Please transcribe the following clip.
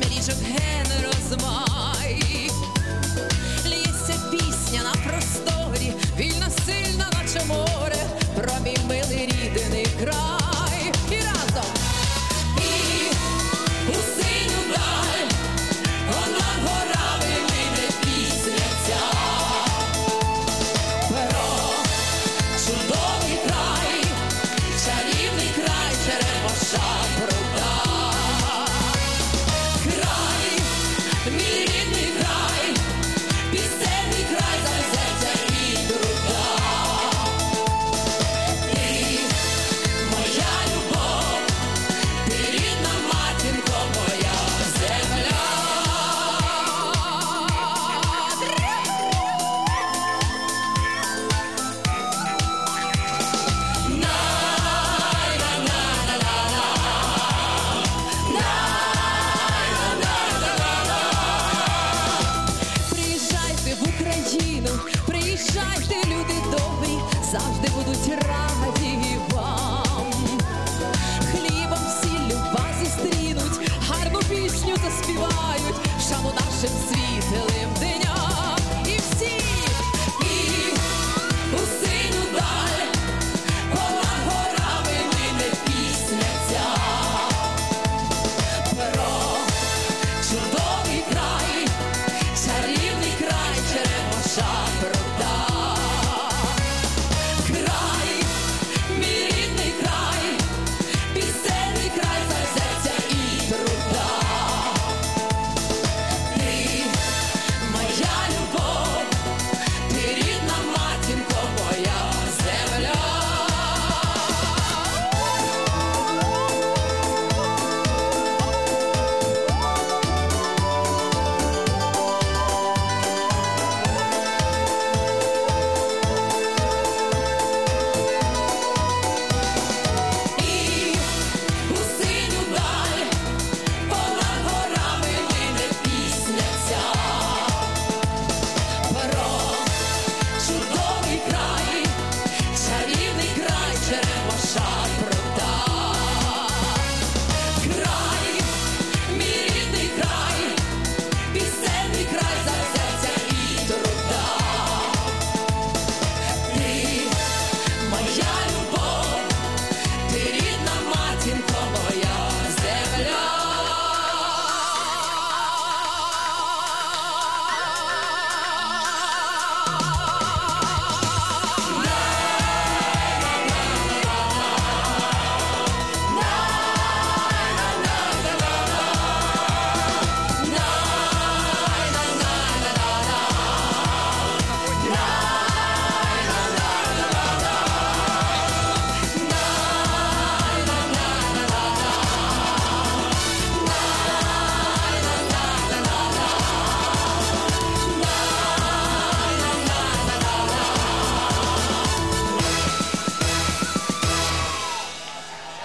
річок ген розмай. Лється пісня на просторі, вільна, сильна, наче море, про мій милий рідний край. І разом! І у синю даль, он над горами лине пісня ця. Про чудовий край, чарівний край Черемоша пруда. Край, мій рідний край, пісенний край завзяття і труда. Ти моя любов, ти рідна матінко, моя земля. Приїжджайте в Україну, приїжджайте, люди добрі, завжди будуть раді вам. Хлібом, сіллю вас зустрінуть, гарну пісню заспівають, шану нашим світлим